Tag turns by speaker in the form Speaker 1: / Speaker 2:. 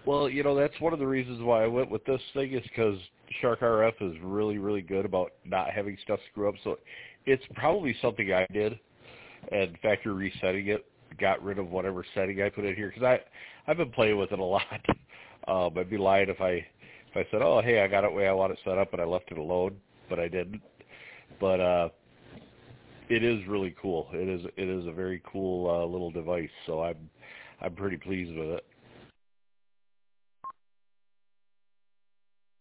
Speaker 1: Well, that's one of the reasons why I went with this thing is because Shark RF is really, really good about not having stuff screw up. So it's probably something I did, and factory resetting it got rid of whatever setting I put in here because I've been playing with it a lot. I'd be lying if I said, oh, hey, I got it the way I want it set up and I left it alone, but I didn't. But it is really cool. It is a very cool little device. So I'm pretty pleased with it.